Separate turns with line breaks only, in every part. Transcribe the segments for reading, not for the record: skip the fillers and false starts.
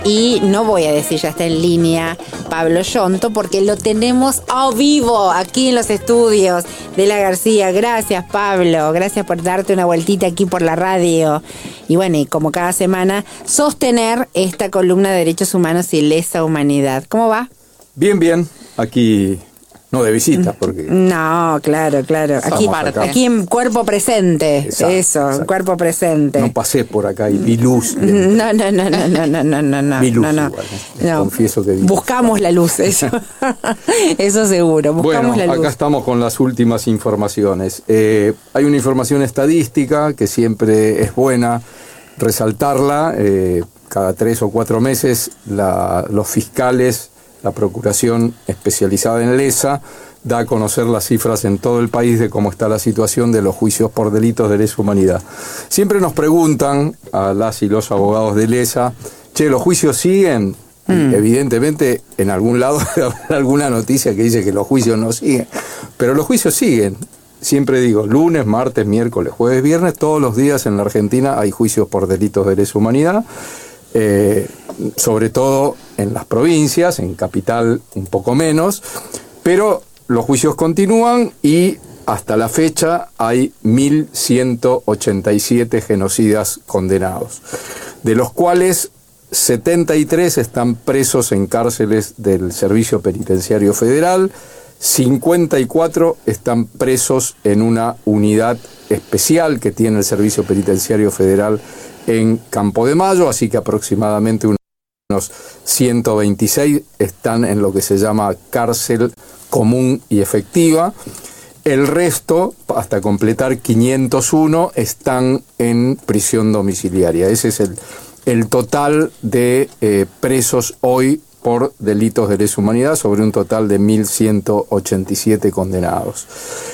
Y no voy a decir ya está en línea Pablo Yonto, porque lo tenemos a vivo aquí en los estudios de La García. Gracias, Pablo, gracias por darte una vueltita aquí por la radio. Y bueno, y como cada semana, sostener esta columna de Derechos Humanos y Lesa Humanidad. ¿Cómo va?
Bien, bien. Aquí no de visita, porque...
No, claro. Aquí en cuerpo presente.
Exacto,
eso, en cuerpo presente.
No pasé por acá y vi luz.
No.
Vi luz
no.
igual. Confieso que vi
buscamos la luz, eso. Eso seguro, buscamos la luz.
Acá estamos con las últimas informaciones. Hay una información estadística que siempre es buena resaltarla. Cada 3 o 4 meses los fiscales, la Procuración Especializada en Lesa, da a conocer las cifras en todo el país de cómo está la situación de los juicios por delitos de lesa humanidad. Siempre nos preguntan a las y los abogados de Lesa, ¿los juicios siguen? Evidentemente, en algún lado habrá alguna noticia que dice que los juicios no siguen, pero los juicios siguen. Siempre digo, lunes, martes, miércoles, jueves, viernes, todos los días en la Argentina hay juicios por delitos de lesa humanidad. Sobre todo en las provincias, en capital un poco menos, pero los juicios continúan y hasta la fecha hay 1.187 genocidas condenados, de los cuales 73 están presos en cárceles del Servicio Penitenciario Federal, 54 están presos en una unidad especial que tiene el Servicio Penitenciario Federal en Campo de Mayo, así que aproximadamente unos 126 están en lo que se llama cárcel común y efectiva. El resto, hasta completar 501, están en prisión domiciliaria. Ese es el total de presos hoy por delitos de lesa humanidad, sobre un total de 1.187 condenados.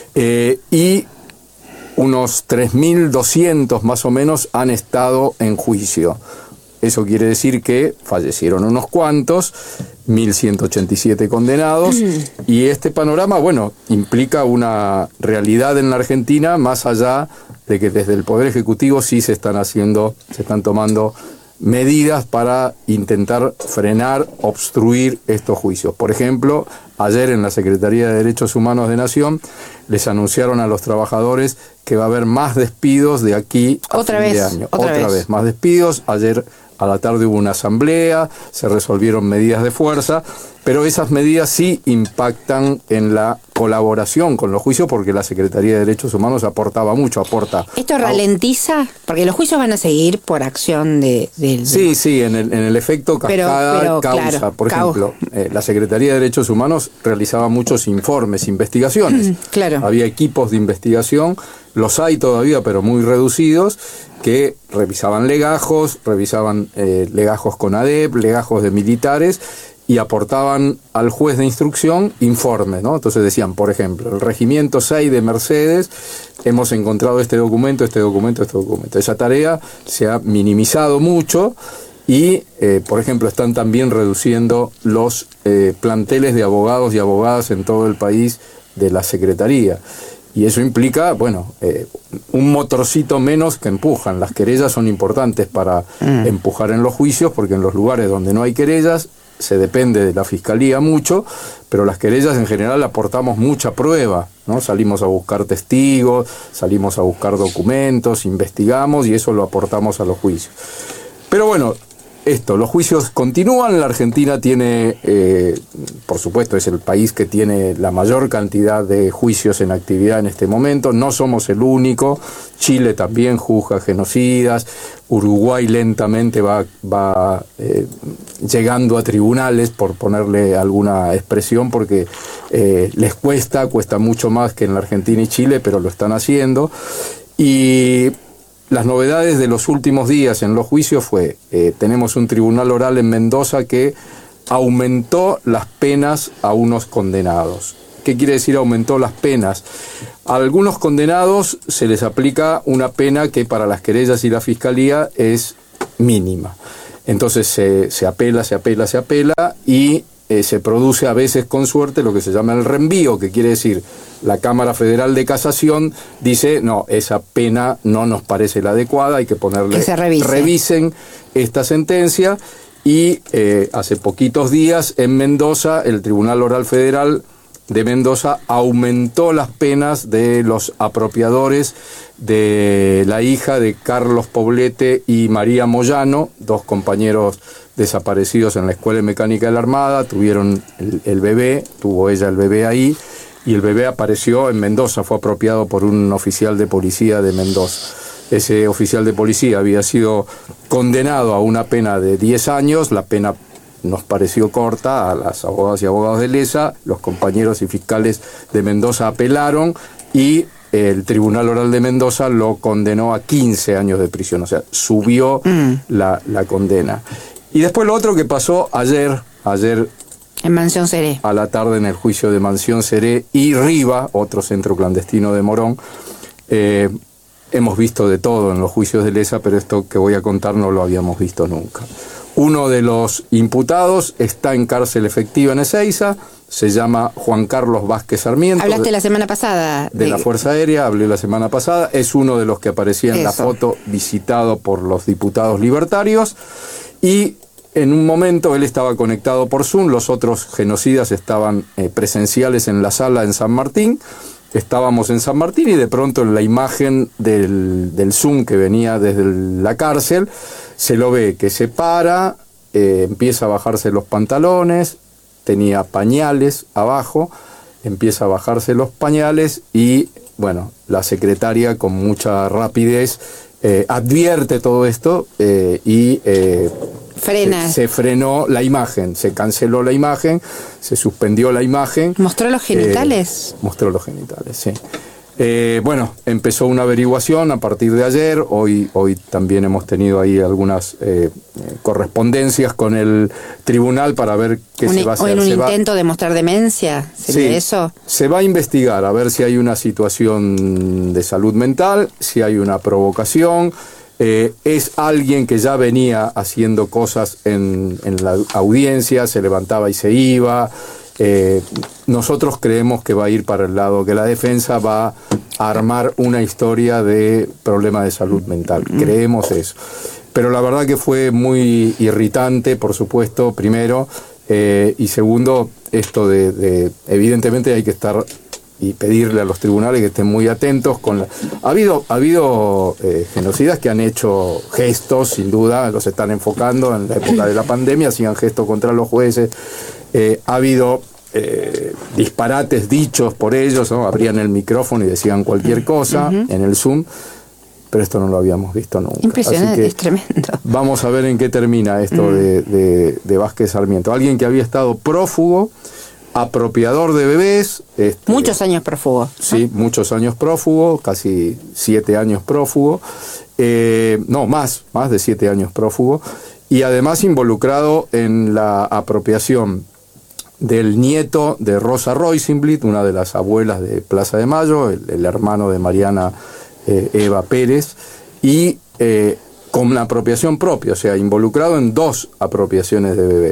Y unos 3.200 más o menos han estado en juicio. Eso quiere decir que fallecieron unos cuantos, 1.187 condenados, y este panorama, implica una realidad en la Argentina, más allá de que desde el Poder Ejecutivo sí se están tomando medidas para intentar frenar, obstruir estos juicios. Por ejemplo, ayer en la Secretaría de Derechos Humanos de Nación les anunciaron a los trabajadores que va a haber más despidos de aquí a fin de año. Otra vez, más despidos. Ayer a la tarde hubo una asamblea, se resolvieron medidas de fuerza, pero esas medidas sí impactan en la colaboración con los juicios, porque la Secretaría de Derechos Humanos aporta.
¿Esto ralentiza? Porque los juicios van a seguir por acción de...
Sí, en el efecto cascada causa. Claro, por ejemplo, la Secretaría de Derechos Humanos realizaba muchos informes, investigaciones.
Claro.
Había equipos de investigación, los hay todavía, pero muy reducidos, que revisaban legajos con ADEP, legajos de militares, y aportaban al juez de instrucción informes, ¿no? Entonces decían, por ejemplo, el Regimiento 6 de Mercedes, hemos encontrado este documento. Esa tarea se ha minimizado mucho y, por ejemplo, están también reduciendo los planteles de abogados y abogadas en todo el país de la Secretaría. Y eso implica, un motorcito menos que empujan. Las querellas son importantes para empujar en los juicios, porque en los lugares donde no hay querellas se depende de la Fiscalía mucho, pero las querellas en general aportamos mucha prueba, ¿no? Salimos a buscar testigos, salimos a buscar documentos, investigamos y eso lo aportamos a los juicios. Pero los juicios continúan. La Argentina tiene, por supuesto, es el país que tiene la mayor cantidad de juicios en actividad en este momento. No somos el único. Chile también juzga genocidas. Uruguay lentamente va llegando a tribunales, por ponerle alguna expresión, porque les cuesta mucho más que en la Argentina y Chile, pero lo están haciendo. Y las novedades de los últimos días en los juicios tenemos un tribunal oral en Mendoza que aumentó las penas a unos condenados. ¿Qué quiere decir aumentó las penas? A algunos condenados se les aplica una pena que para las querellas y la Fiscalía es mínima. Entonces se apela y se produce a veces con suerte lo que se llama el reenvío, que quiere decir la Cámara Federal de Casación dice, no, esa pena no nos parece la adecuada, hay que ponerle,
que se revise.
Revisen esta sentencia, Y hace poquitos días en Mendoza, el Tribunal Oral Federal de Mendoza aumentó las penas de los apropiadores de la hija de Carlos Poblete y María Moyano, dos compañeros desaparecidos en la Escuela de Mecánica de la Armada. Tuvieron el bebé, tuvo ella el bebé ahí, y el bebé apareció en Mendoza, fue apropiado por un oficial de policía de Mendoza. Ese oficial de policía había sido condenado a una pena de 10 años, la pena nos pareció corta a las abogadas y abogados de Lesa, los compañeros y fiscales de Mendoza apelaron y el Tribunal Oral de Mendoza lo condenó a 15 años de prisión, o sea, subió la condena. Y después lo otro que pasó ayer
en Mansión Seré,
a la tarde en el juicio de Mansión Seré y Riva, otro centro clandestino de Morón. Hemos visto de todo en los juicios de Lesa, pero esto que voy a contar no lo habíamos visto nunca. Uno de los imputados está en cárcel efectiva en Ezeiza, se llama Juan Carlos Vázquez Sarmiento.
Hablaste la semana pasada.
De la Fuerza Aérea, hablé la semana pasada. Es uno de los que aparecía en la foto, visitado por los diputados libertarios. Y en un momento él estaba conectado por Zoom, los otros genocidas estaban presenciales en la sala en San Martín. Estábamos en San Martín y de pronto en la imagen del Zoom que venía desde la cárcel, se lo ve que se para, empieza a bajarse los pantalones, tenía pañales abajo, empieza a bajarse los pañales y, bueno, la secretaria con mucha rapidez advierte todo esto y
frena.
Se frenó la imagen, se canceló la imagen, se suspendió la imagen.
¿Mostró los genitales?
Mostró los genitales, sí. Bueno, empezó una averiguación a partir de ayer. Hoy también hemos tenido ahí algunas correspondencias con el tribunal para ver qué se va a hacer.
¿O en un intento de mostrar demencia? ¿Sería eso?
Se va a investigar a ver si hay una situación de salud mental, si hay una provocación. Es alguien que ya venía haciendo cosas en la audiencia, se levantaba y se iba. Nosotros creemos que va a ir para el lado que la defensa va a armar una historia de problema de salud mental. Creemos eso. Pero la verdad que fue muy irritante, por supuesto, primero, y segundo, esto de evidentemente hay que estar y pedirle a los tribunales que estén muy atentos con ha habido genocidas que han hecho gestos, sin duda, los están enfocando en la época de la pandemia, hacían gestos contra los jueces. Ha habido disparates dichos por ellos, ¿no? Abrían el micrófono y decían cualquier cosa en el Zoom, pero esto no lo habíamos visto nunca.
Impresionante,
así que
es tremendo.
Vamos a ver en qué termina esto de Vázquez Sarmiento. Alguien que había estado prófugo, apropiador de bebés.
Muchos años prófugo.
Sí, muchos años prófugo, casi 7 años prófugo. No, más de 7 años prófugo. Y además involucrado en la apropiación del nieto de Rosa Roisenblit, una de las abuelas de Plaza de Mayo, el hermano de Mariana Eva Pérez, y con la apropiación propia, o sea, involucrado en 2 apropiaciones de bebés.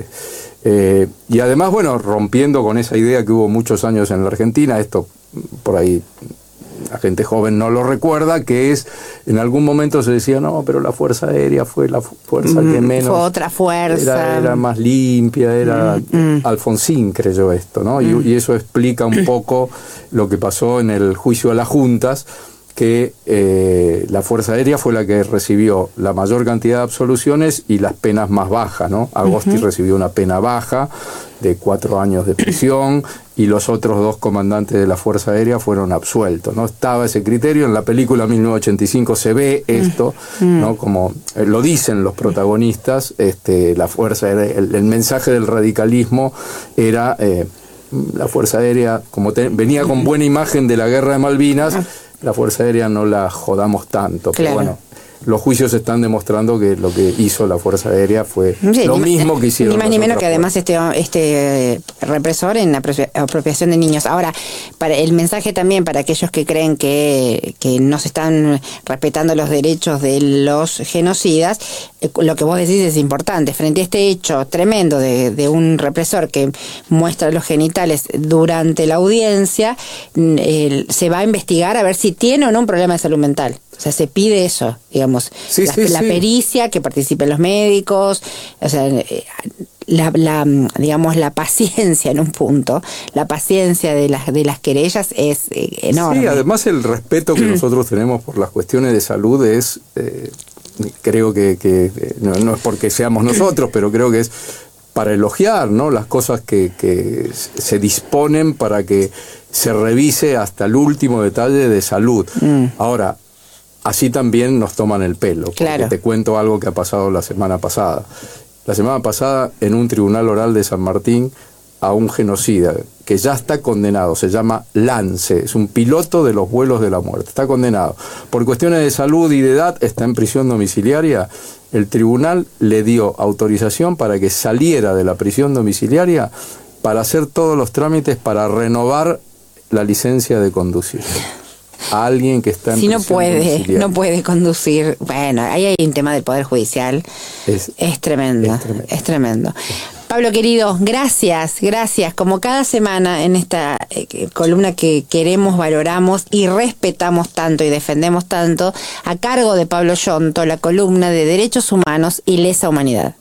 Y además, bueno, rompiendo con esa idea que hubo muchos años en la Argentina, esto por ahí la gente joven no lo recuerda, que es, en algún momento se decía, no, pero la Fuerza Aérea fue la fuerza que menos...
Fue otra fuerza.
Era más limpia, era... Alfonsín creyó esto, ¿no? Y eso explica un poco lo que pasó en el juicio a las juntas, que la Fuerza Aérea fue la que recibió la mayor cantidad de absoluciones y las penas más bajas, ¿no? Agosti recibió una pena baja de 4 años de prisión y los otros 2 comandantes de la Fuerza Aérea fueron absueltos, ¿no? Estaba ese criterio, en la película 1985 se ve esto, ¿no? Como lo dicen los protagonistas, la Fuerza Aérea, el mensaje del radicalismo era la Fuerza Aérea, como venía con buena imagen de la Guerra de Malvinas, la Fuerza Aérea no la jodamos tanto, pero bueno, los juicios están demostrando que lo que hizo la Fuerza Aérea fue lo mismo que hicieron.
Ni más ni menos que además
fuerzas.
este represor en la apropiación de niños. Ahora, para el mensaje también para aquellos que creen que no se están respetando los derechos de los genocidas, lo que vos decís es importante. Frente a este hecho tremendo de un represor que muestra los genitales durante la audiencia, se va a investigar a ver si tiene o no un problema de salud mental. O sea, se pide eso, digamos,
Sí,
la pericia, que participen los médicos, o sea, digamos, la paciencia en un punto, la paciencia de las querellas es enorme.
Sí, además el respeto que nosotros tenemos por las cuestiones de salud es, creo que no es porque seamos nosotros, pero creo que es para elogiar, ¿no? Las cosas que se disponen para que se revise hasta el último detalle de salud. Ahora, así también nos toman el pelo.
Claro.
Te cuento algo que ha pasado la semana pasada. La semana pasada, en un tribunal oral de San Martín, a un genocida que ya está condenado, se llama Lance, es un piloto de los vuelos de la muerte, está condenado. Por cuestiones de salud y de edad, está en prisión domiciliaria. El tribunal le dio autorización para que saliera de la prisión domiciliaria para hacer todos los trámites para renovar la licencia de conducir. A alguien que está en
si
prisión
no puede conducir, bueno, ahí hay un tema del Poder Judicial, es tremendo, es tremendo. Pablo querido, gracias, como cada semana en esta columna que queremos, valoramos y respetamos tanto y defendemos tanto, a cargo de Pablo Yonto, la columna de Derechos Humanos y Lesa Humanidad.